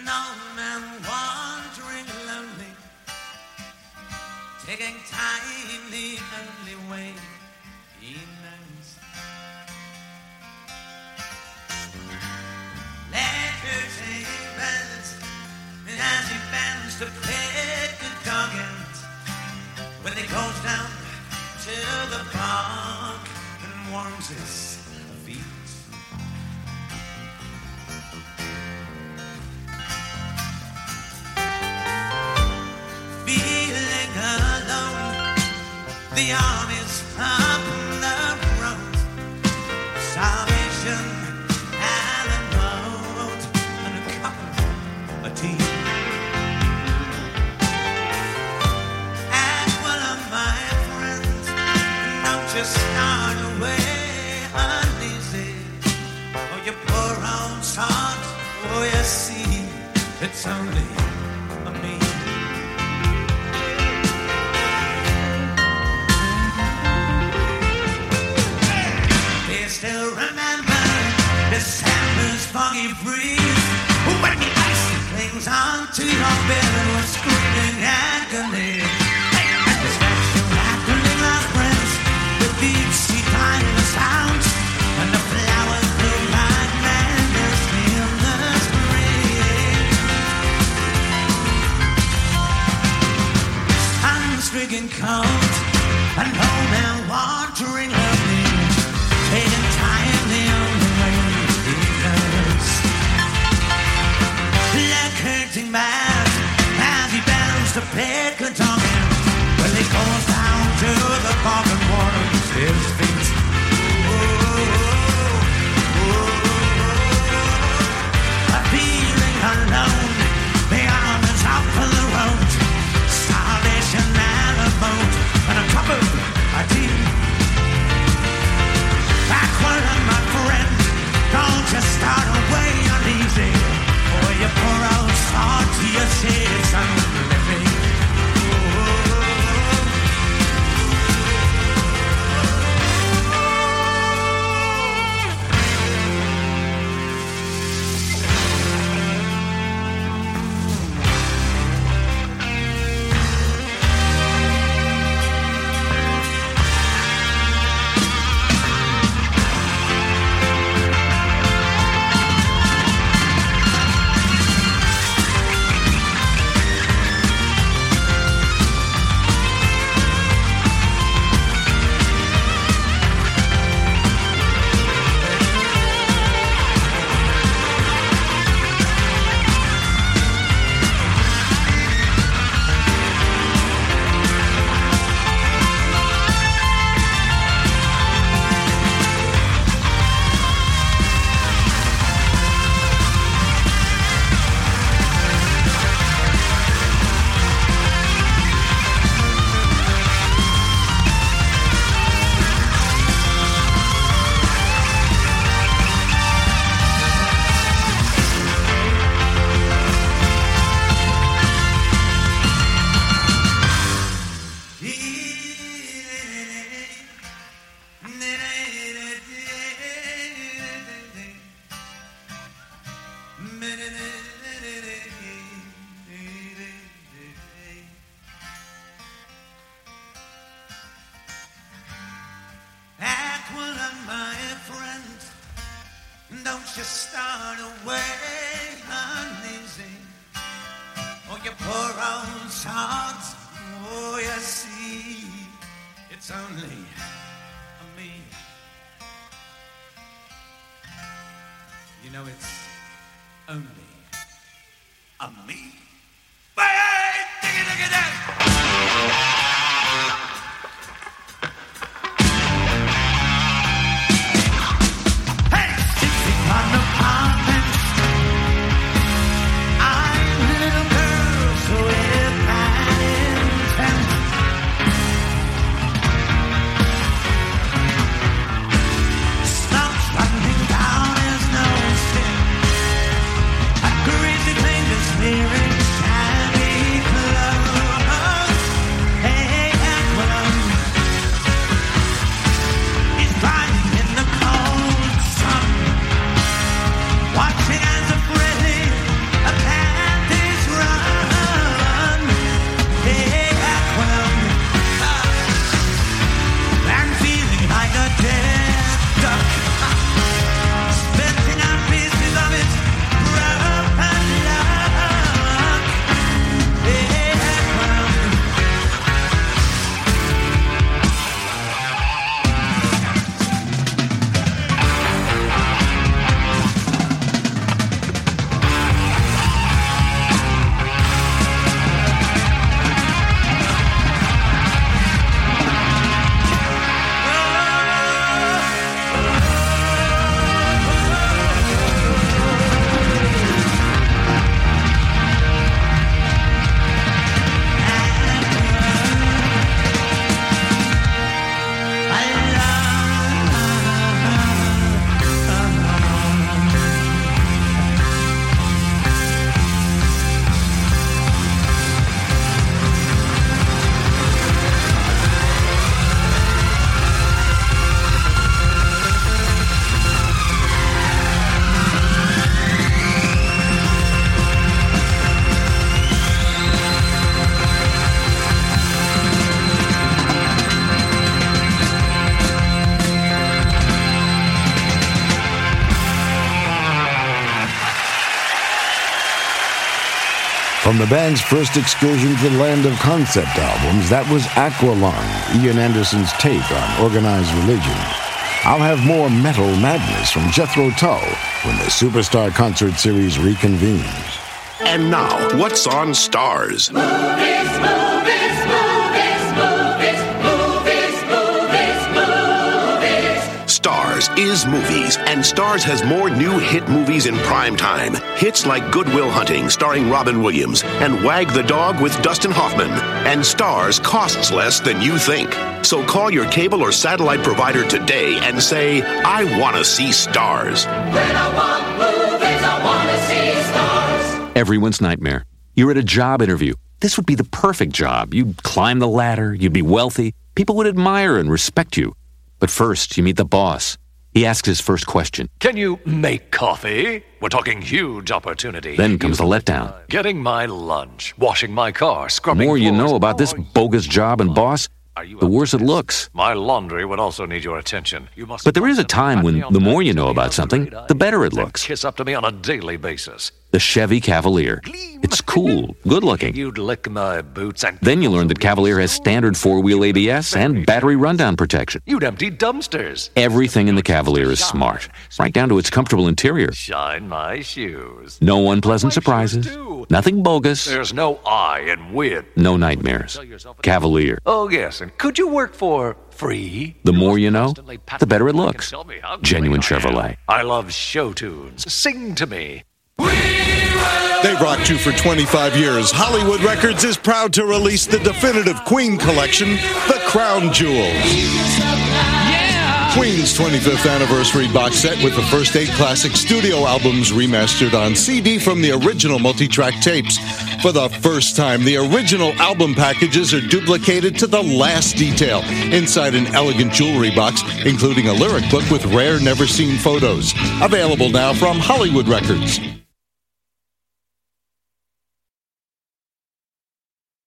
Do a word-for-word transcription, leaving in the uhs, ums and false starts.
old man wandering lonely, taking time the only way he knows. Letters he bends, and as he bends to pick the target, when he goes down to the park and warms his feet. Feeling alone, the army's up the road. Salvation and a boat and a couple of tea. And one of my friends, don't you start away uneasy. Oh, you poor old sod, oh, you see, it's only me. Still remember December's foggy breeze, when the ice clings onto your bed and was screaming agony. And the statue rattling like friends, the deep sea tiny sounds, and the flowers look like madness in the spring. Sun-stricken cold, and old man wandering lonely, taking time the only way he knows. Like hurting bad as he bends to pick a target, when he goes down to the park and waters his feet. Oh, oh, oh, I'm feeling alone, the armors out on the road. Starvation and a boat and a cup of tea. Backward, my friend, don't just start away uneasy. For you poor old sod, you see it's only me. Don't you start away uneasy. Oh, you poor old sods. Oh, you see, it's only me. You know, it's only a me. Hey, diggy, diggy, diggy. Crazy thing is hearing From the band's first excursion to the land of concept albums, that was Aqualung, Ian Anderson's take on organized religion. I'll have more metal madness from Jethro Tull when the Superstar Concert Series reconvenes. And now, what's on Stars? Movies, movies, movies, movies, movies, movies, movies. Stars is movies, and Stars has more new hit movies in prime time. Hits like Good Will Hunting, starring Robin Williams, and Wag the Dog with Dustin Hoffman. And Stars costs less than you think. So call your cable or satellite provider today and say, I want to see Stars. When I want movies, I want to see Stars. Everyone's nightmare. You're at a job interview. This would be the perfect job. You'd climb the ladder, you'd be wealthy, people would admire and respect you. But first, you meet the boss. He asks his first question. Can you make coffee? We're talking huge opportunity. Then comes the letdown. Getting my lunch, washing my car, The scrubbing more you floors. know about this bogus job and boss, the worse it looks. My laundry would also need your attention. You must But there is a time when the more you know about something, the better it looks. Kiss up to me on a daily basis. The Chevy Cavalier. It's cool, good looking. You'd lick my boots and Then you learn that Cavalier has standard four-wheel A B S and battery rundown protection. you'd empty dumpsters. Everything in the Cavalier is smart, right down to its comfortable interior. Shine my shoes. No unpleasant surprises, nothing bogus, There's no I in win. no nightmares. Cavalier. Oh, yes, and could you work for free? The more you know, the better it looks. Genuine Chevrolet. I love show tunes. Sing to me. They rocked you for twenty-five years. Hollywood Records is proud to release the definitive Queen collection, The Crown Jewels. Queen's twenty-fifth anniversary box set with the first eight classic studio albums remastered on C D from the original multi-track tapes. For the first time, the original album packages are duplicated to the last detail inside an elegant jewelry box, including a lyric book with rare, never-seen photos. Available now from Hollywood Records.